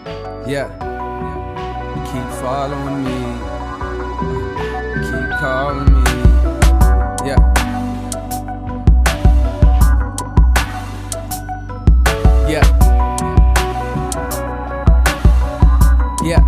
Yeah, keep following me, keep calling me. Yeah, yeah, yeah.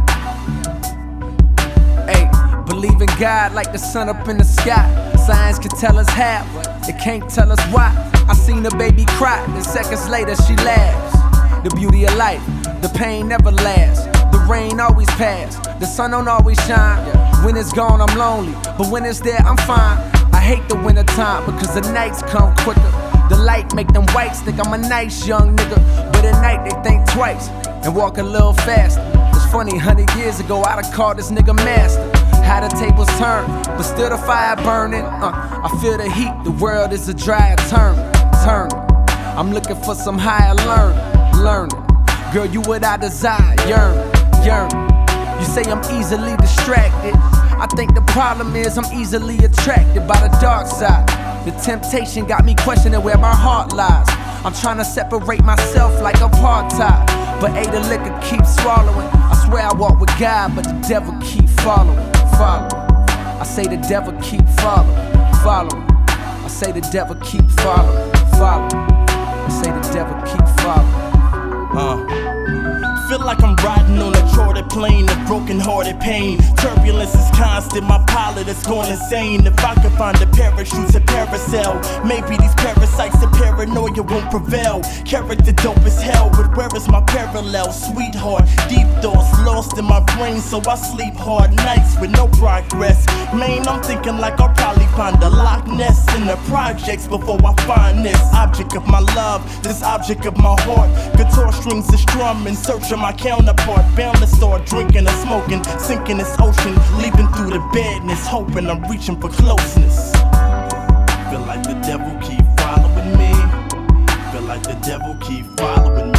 Hey, believe in God like the sun up in the sky. Science can tell us how, it can't tell us why. I seen a baby cry, then seconds later she laughs. The beauty of life, the pain never lasts. The rain always pass, the sun don't always shine. When it's gone, I'm lonely, but when it's there, I'm fine. I hate the winter time because the nights come quicker. The light make them whites think I'm a nice young nigga, but at night they think twice and walk a little faster. It's funny, 100 years ago I'd have called this nigga master. How the tables turn, but still the fire burning. I feel the heat, the world is a dryer turning. I'm looking for some higher learning. Girl, you what I desire, yearn. You say I'm easily distracted. I think the problem is I'm easily attracted by the dark side. The temptation got me questioning where my heart lies. I'm trying to separate myself like apartheid, but the liquor keeps swallowing. I swear I walk with God, but the devil keep following. I say the devil keep following. I say the devil keep following. I say the devil keep following. Feel like I'm riding on a chartered plane of broken-hearted pain. Turbulence is constant, my pilot is going insane. If I could find a parachute to parasail, maybe these parasites of paranoia won't prevail. Character dope as hell, but where is my parallel? Sweetheart, deep thoughts lost in my brain, so I sleep hard nights with no progress. Man, I'm thinking like I'll probably find a Loch Ness in the projects before I find this object of my love, this object of my heart. Guitar strings are strumming, searching my counterpart, bound to start drinking and smoking, sinking this ocean, leaping through the badness, hoping I'm reaching for closeness. Feel like the devil keep following me. Feel like the devil keep following me.